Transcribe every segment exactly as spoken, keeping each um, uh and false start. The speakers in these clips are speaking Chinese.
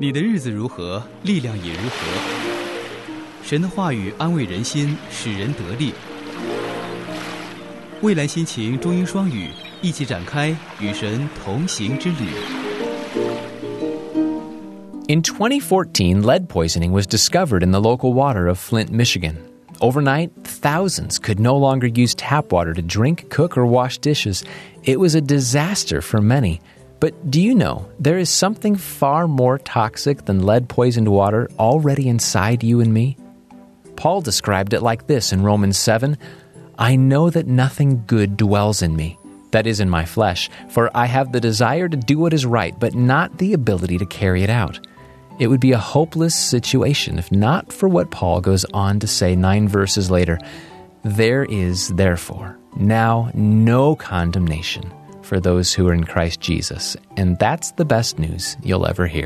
你的日子如何，力量也如何。神的话语安慰人心，使人得力。蔚蓝心情中英双语，一起展开与神同行之旅。 In twenty fourteen, lead poisoning was discovered in the local water of Flint, Michigan. Overnight, thousands could no longer use tap water to drink, cook, or wash dishes. It was a disaster for many. But do you know there is something far more toxic than lead-poisoned water already inside you and me? Paul described it like this in Romans seven, I know that nothing good dwells in me, that is in my flesh, for I have the desire to do what is right, but not the ability to carry it out. It would be a hopeless situation if not for what Paul goes on to say nine verses later. There is, therefore, now no condemnation for those who are in Christ Jesus, and that's the best news you'll ever hear.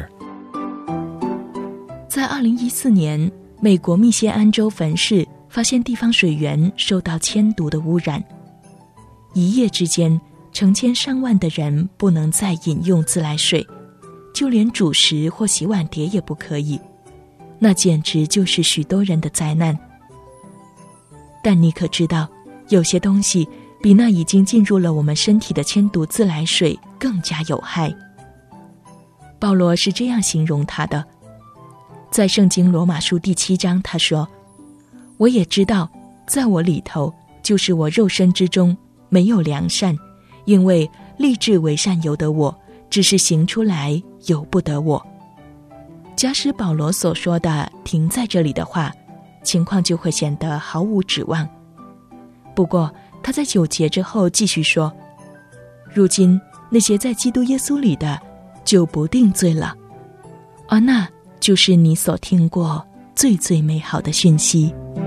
在二零一四年，美国密歇安州坟市发现地方水源受到铅毒的污染，一夜之间，成千上万的人不能再饮用自来水。就连煮食或洗碗碟也不可以，那简直就是许多人的灾难。但你可知道，有些东西比那已经进入了我们身体的铅毒自来水更加有害。保罗是这样形容它的，在圣经罗马书第七章他说，我也知道在我里头，就是我肉身之中没有良善，因为立志为善由得我，只是行出来由不得我。假使保罗所说的停在这里的话，情况就会显得毫无指望。不过他在九节之后继续说，如今那些在基督耶稣里的就不定罪了，而那就是你所听过最最美好的讯息。